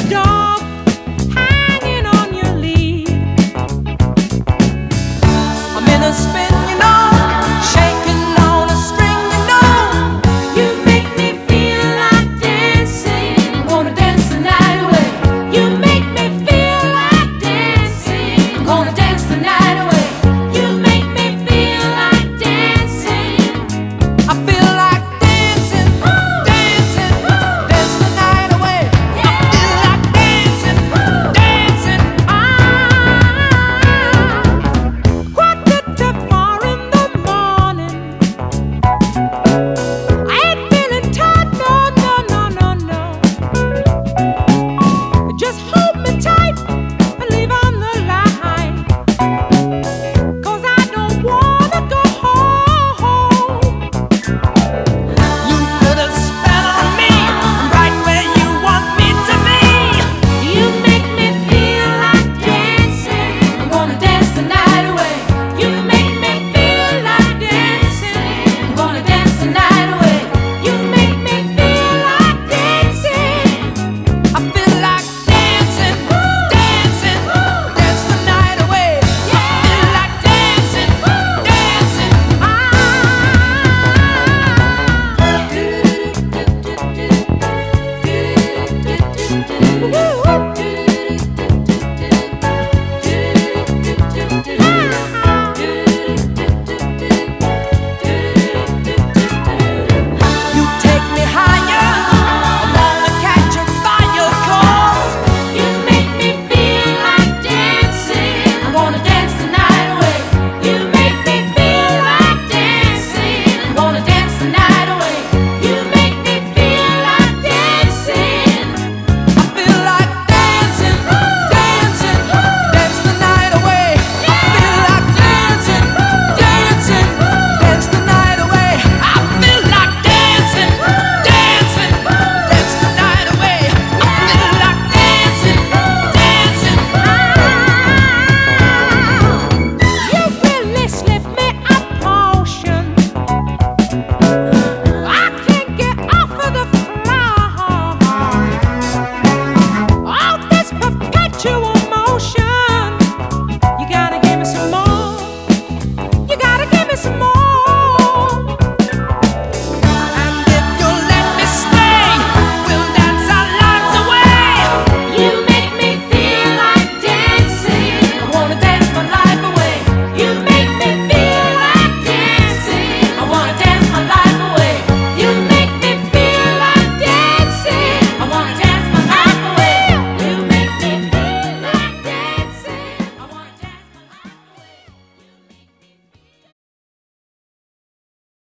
dog hanging on your lead. I'm in a spin, shaking on a string, You make me feel like dancing. I'm gonna dance the night away. You make me feel like dancing. I'm gonna dance the night away. You make me feel like dancing. I feel like dancing, dancing, dance the night away. I feel like dancing, dancing. Quarter to 4 in the morning. I ain't feeling tight, no, no, no, no, no. Just hold me tight and leave on the line, 'cause I don't wanna go home. You put a spell on me, right where you want me to be. You make me feel like dancing. I'm gonna dance the night away. You make me feel like dancing. I'm gonna dance the night away. You make me feel like dancing. I feel like dancing, dancing, dance the night away. I feel like dancing, dancing. Woo!